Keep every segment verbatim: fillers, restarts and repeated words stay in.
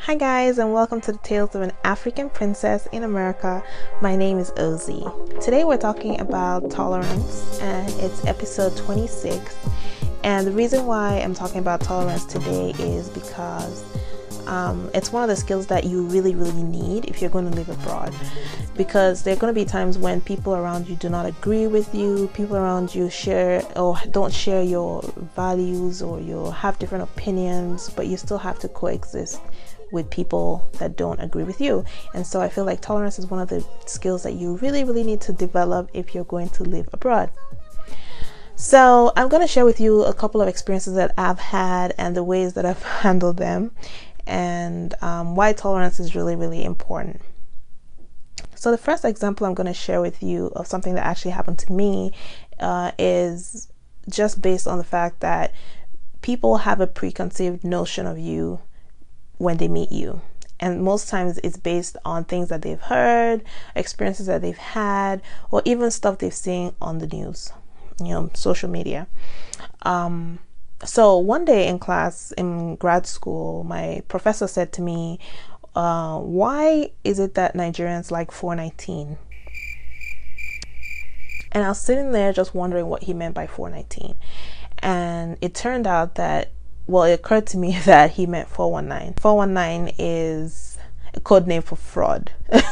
Hi guys, and welcome to the Tales of an African Princess in America. My name is Ozzy. Today we're talking about tolerance, and it's episode twenty-six. And the reason why I'm talking about tolerance today is because um, it's one of the skills that you really, really need if you're going to live abroad. Because there are going to be times when people around you do not agree with you, people around you share or don't share your values, or you have different opinions, but you still have to coexist with people that don't agree with you. And so I feel like tolerance is one of the skills that you really, really need to develop if you're going to live abroad. So I'm going to share with you a couple of experiences that I've had and the ways that I've handled them, and um, why tolerance is really, really important. So the first example I'm going to share with you of something that actually happened to me uh, is just based on the fact that people have a preconceived notion of you when they meet you, and most times it's based on things that they've heard, experiences that they've had, or even stuff they've seen on the news, you know, social media. Um, so one day in class in grad school, my professor said to me, uh, why is it that Nigerians like four nineteen? And I was sitting there just wondering what he meant by four nineteen. And it turned out that, well, it occurred to me that he meant four one nine. four one nine is a code name for fraud.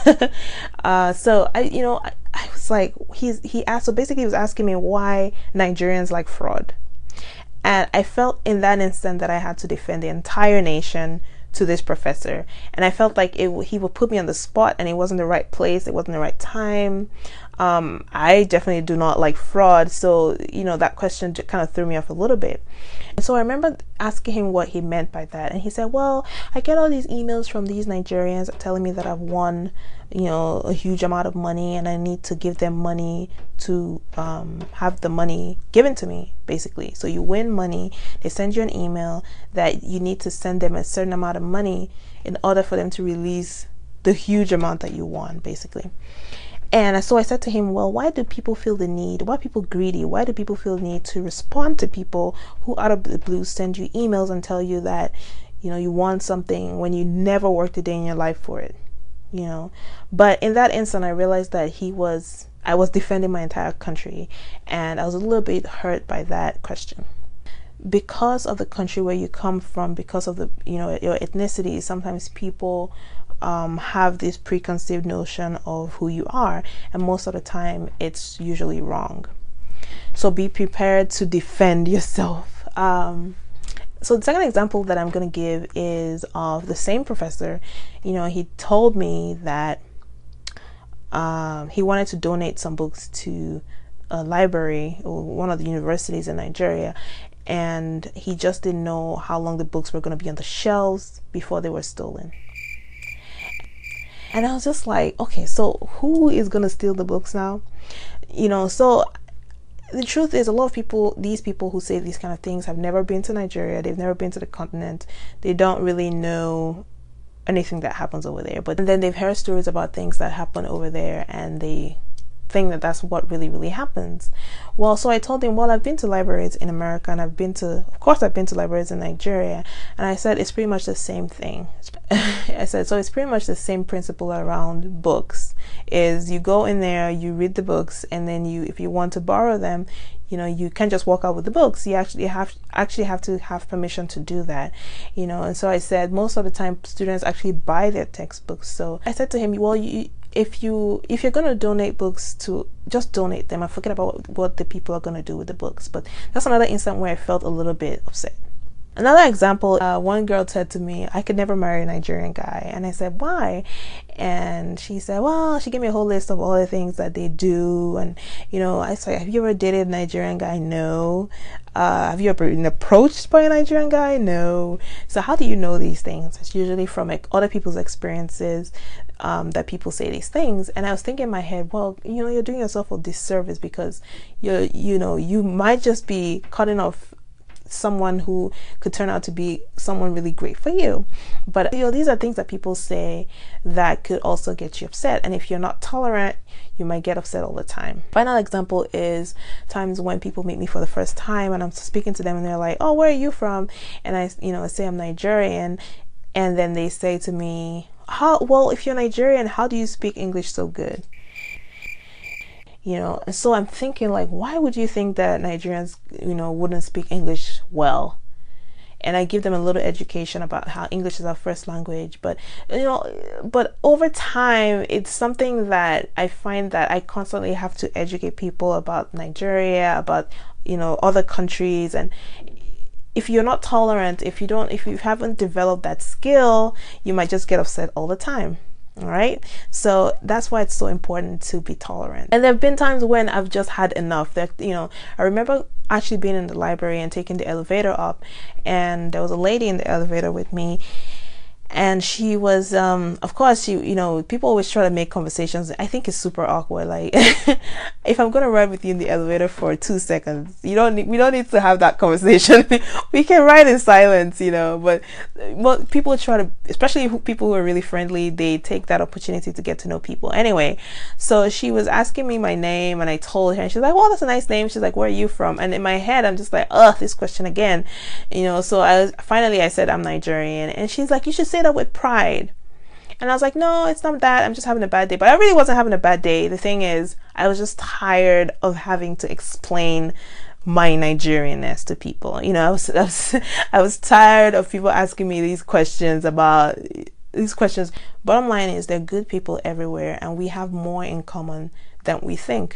uh, so I, you know, I, I was like, he's he asked. So basically, he was asking me why Nigerians like fraud, and I felt in that instant that I had to defend the entire nation to this professor, and I felt like it he would put me on the spot, and it wasn't the right place, it wasn't the right time. Um, I definitely do not like fraud, so you know that question just kind of threw me off a little bit. And so I remember asking him what he meant by that, and he said, "Well, I get all these emails from these Nigerians telling me that I've won, you know, a huge amount of money, and I need to give them money to um, have the money given to me, basically. So you win money, they send you an email that you need to send them a certain amount of money in order for them to release the huge amount that you won, basically." And so I said to him, well, why do people feel the need? Why are people greedy? Why do people feel the need to respond to people who out of the blue send you emails and tell you that, you know, you want something when you never worked a day in your life for it, you know? But in that instant, I realized that he was, I was defending my entire country, and I was a little bit hurt by that question. Because of the country where you come from, because of the, you know, your ethnicity, sometimes people um, have this preconceived notion of who you are, and most of the time it's usually wrong. So be prepared to defend yourself. Um, so the second example that I'm going to give is of the same professor. You know, he told me that um, he wanted to donate some books to a library or one of the universities in Nigeria, and he just didn't know how long the books were going to be on the shelves before they were stolen. And I was just like, okay, so who is going to steal the books now? You know, so the truth is, a lot of people, these people who say these kind of things, have never been to Nigeria. They've never been to the continent. They don't really know anything that happens over there. But then they've heard stories about things that happen over there, and they think that that's what really, really happens. Well, so I told him, well, I've been to libraries in America, and I've been to, of course, I've been to libraries in Nigeria. And I said, it's pretty much the same thing. I said, so it's pretty much the same principle around books. Is you go in there, you read the books, and then you, if you want to borrow them, you know, you can't just walk out with the books. You actually have actually have to have permission to do that, you know. And so I said, most of the time, students actually buy their textbooks. So I said to him, well, you. If you if you're gonna donate books, to just donate them and forget about what the people are gonna do with the books. But that's another instant where I felt a little bit upset. Another example, uh, one girl said to me, I could never marry a Nigerian guy. And I said, why? And she said, well, she gave me a whole list of all the things that they do. And, you know, I said, have you ever dated a Nigerian guy? No. Uh, have you ever been approached by a Nigerian guy? No. So how do you know these things? It's usually from like, other people's experiences um, that people say these things. And I was thinking in my head, well, you know, you're doing yourself a disservice, because you're, you know, you might just be cutting off someone who could turn out to be someone really great for you. But you know, these are things that people say that could also get you upset, and if you're not tolerant, you might get upset all the time. Final example is times when people meet me for the first time and I'm speaking to them and they're like, oh, where are you from? And I, you know, say I'm Nigerian. and then they say to me, how, well, if you're Nigerian, how do you speak English so good? You know, and so I'm thinking, like, why would you think that Nigerians, you know, wouldn't speak English well? And I give them a little education about how English is our first language. But, you know, but over time, it's something that I find that I constantly have to educate people about Nigeria, about, you know, other countries. And if you're not tolerant, if you don't, if you haven't developed that skill, you might just get upset all the time. All right, so that's why it's so important to be tolerant. And there have been times when I've just had enough. That, you know, I remember actually being in the library and taking the elevator up, and there was a lady in the elevator with me, and she was, um, of course, you you know, people always try to make conversations. I think it's super awkward. Like, if I'm gonna ride with you in the elevator for two seconds, you don't need, we don't need to have that conversation. We can ride in silence, you know. But well, people try to, especially people who are really friendly, they take that opportunity to get to know people. Anyway, so she was asking me my name, and I told her, and she's like, "Well, that's a nice name." She's like, "Where are you from?" And in my head, I'm just like, "Ugh, this question again," you know. So I was, finally I said I'm Nigerian, and she's like, "You should say that with pride." And I was like, no, it's not that, I'm just having a bad day. But I really wasn't having a bad day. The thing is, I was just tired of having to explain my Nigerianness to people. You know, I was, I was, I was tired of people asking me these questions about these questions. Bottom line is, they're good people everywhere, and we have more in common than we think.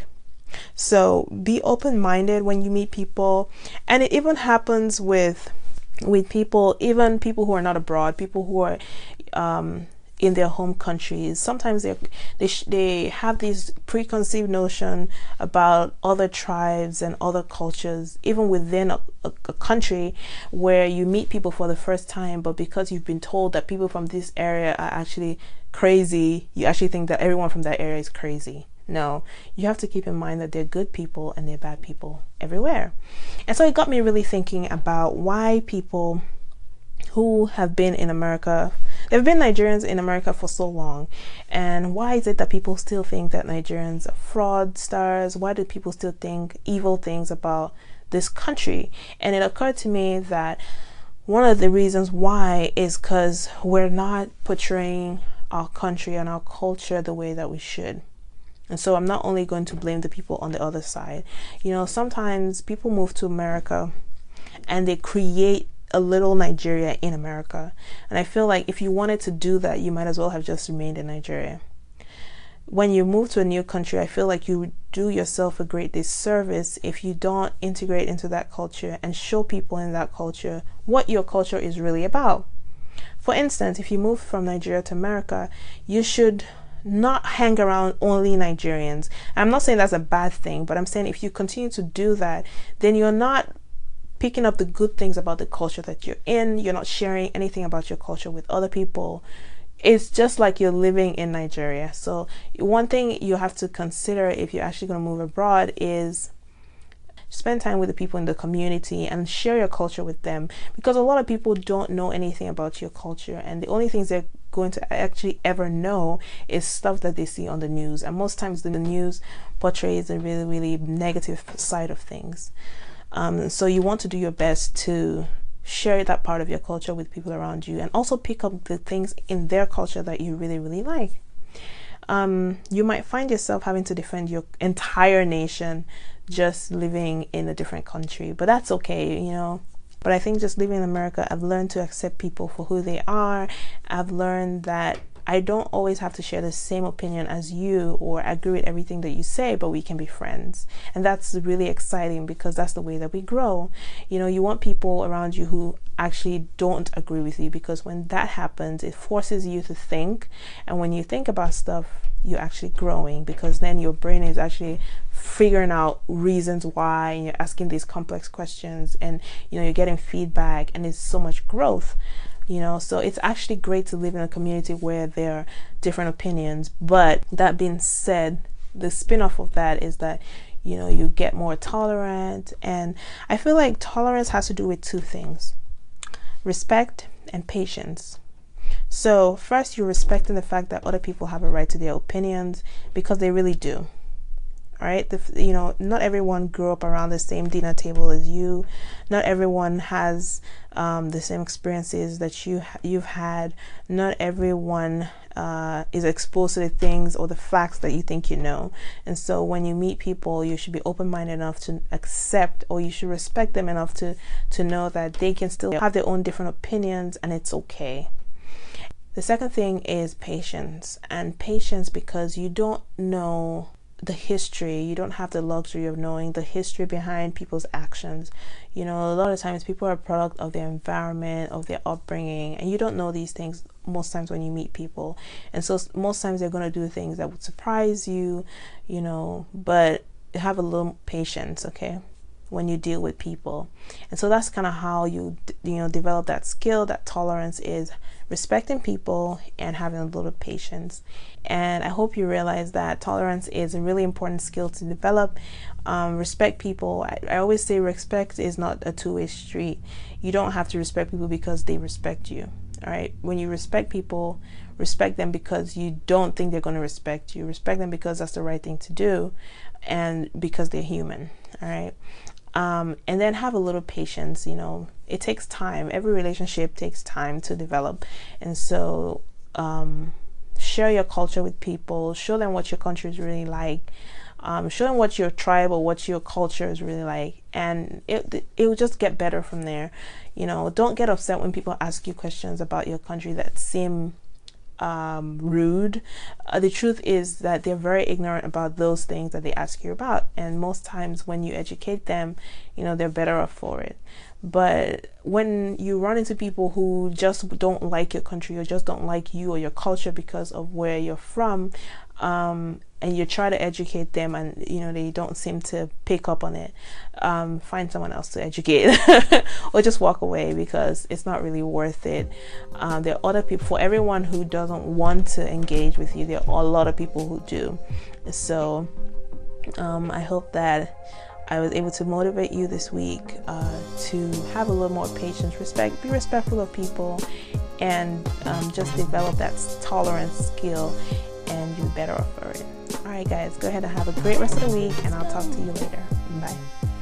So be open-minded when you meet people. And it even happens with with people, even people who are not abroad, people who are um, in their home countries. Sometimes they they sh- they have this preconceived notion about other tribes and other cultures, even within a, a, a country, where you meet people for the first time, but because you've been told that people from this area are actually crazy, you actually think that everyone from that area is crazy. No, you have to keep in mind that they're good people and they're bad people everywhere. And so it got me really thinking about why people who have been in America, there have been Nigerians in America for so long, and why is it that people still think that Nigerians are fraudsters? Why do people still think evil things about this country? And it occurred to me that one of the reasons why is because we're not portraying our country and our culture the way that we should. And so I'm not only going to blame the people on the other side. You know, sometimes people move to America and they create a little Nigeria in America. And I feel like if you wanted to do that, you might as well have just remained in Nigeria. When you move to a new country, I feel like you do yourself a great disservice if you don't integrate into that culture and show people in that culture what your culture is really about. For instance, if you move from Nigeria to America, you should not hang around only Nigerians. I'm not saying that's a bad thing, but I'm saying if you continue to do that, then you're not picking up the good things about the culture that you're in. You're not sharing anything about your culture with other people. It's just like you're living in Nigeria. So one thing you have to consider if you're actually going to move abroad is spend time with the people in the community and share your culture with them, because a lot of people don't know anything about your culture, and the only things they're going to actually ever know is stuff that they see on the news, and most times the news portrays a really really negative side of things. Um, so you want to do your best to share that part of your culture with people around you, and also pick up the things in their culture that you really really like. Um, you might find yourself having to defend your entire nation just living in a different country, but that's okay, you know. But I think just living in America, I've learned to accept people for who they are. I've learned that I don't always have to share the same opinion as you or agree with everything that you say, but we can be friends. And that's really exciting, because that's the way that we grow. You know, you want people around you who actually don't agree with you, because when that happens, it forces you to think. And when you think about stuff, you're actually growing, because then your brain is actually figuring out reasons why, and you're asking these complex questions, and you know, you're getting feedback, and it's so much growth. You know, so it's actually great to live in a community where there are different opinions. But that being said, the spin-off of that is that, you know, you get more tolerant. And I feel like tolerance has to do with two things: respect and patience. So first, you're respecting the fact that other people have a right to their opinions, because they really do. All right, the, you know, not everyone grew up around the same dinner table as you. Not everyone has um, the same experiences that you you've had. Not everyone uh, is exposed to the things or the facts that you think you know. And so, when you meet people, you should be open-minded enough to accept, or you should respect them enough to to know that they can still have their own different opinions, and it's okay. The second thing is patience, and patience because you don't know the history. You don't have the luxury of knowing the history behind people's actions. You know, a lot of times people are a product of their environment, of their upbringing, and you don't know these things most times when you meet people. And so most times they're going to do things that would surprise you, you know, but have a little patience, okay, when you deal with people. And so that's kind of how you you know develop that skill, that tolerance, is respecting people and having a little patience. And I hope you realize that tolerance is a really important skill to develop. Um, respect people. I, I always say respect is not a two-way street. You don't have to respect people because they respect you. All right, when you respect people, respect them because you don't think they're going to respect you. Respect them because that's the right thing to do, and because they're human. All right. Um, and then have a little patience. You know, it takes time. Every relationship takes time to develop. And so um, share your culture with people. Show them what your country is really like. Um, show them what your tribe or what your culture is really like. And it it will just get better from there. You know, don't get upset when people ask you questions about your country that seem um rude. Uh, the truth is that they're very ignorant about those things that they ask you about, and most times when you educate them, you know, they're better off for it. But when you run into people who just don't like your country, or just don't like you or your culture because of where you're from, um and you try to educate them, and you know they don't seem to pick up on it, um, find someone else to educate, or just walk away, because it's not really worth it. Um, there are other people. For everyone who doesn't want to engage with you, there are a lot of people who do. So um, I hope that I was able to motivate you this week uh, to have a little more patience, respect, be respectful of people, and um, just develop that tolerance skill, and you're better off for it. All right, guys, go ahead and have a great rest of the week, and I'll talk to you later. Bye.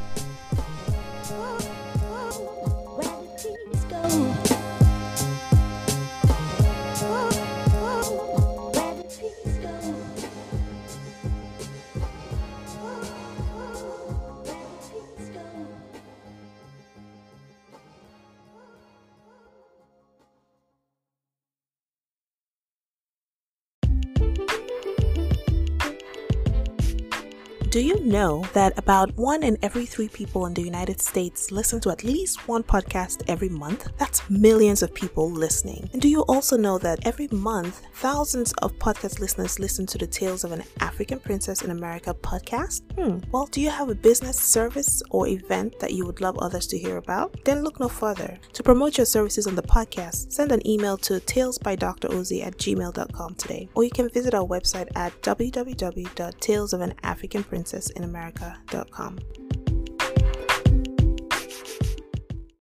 Do you know that about one in every three people in the United States listen to at least one podcast every month? That's millions of people listening. And do you also know that every month, thousands of podcast listeners listen to the Tales of an African Princess in America podcast? Hmm. Well, do you have a business, service, or event that you would love others to hear about? Then look no further. To promote your services on the podcast, send an email to tales by d r ozzy at gmail dot com today. Or you can visit our website at w w w dot tales of an african princess in america dot com.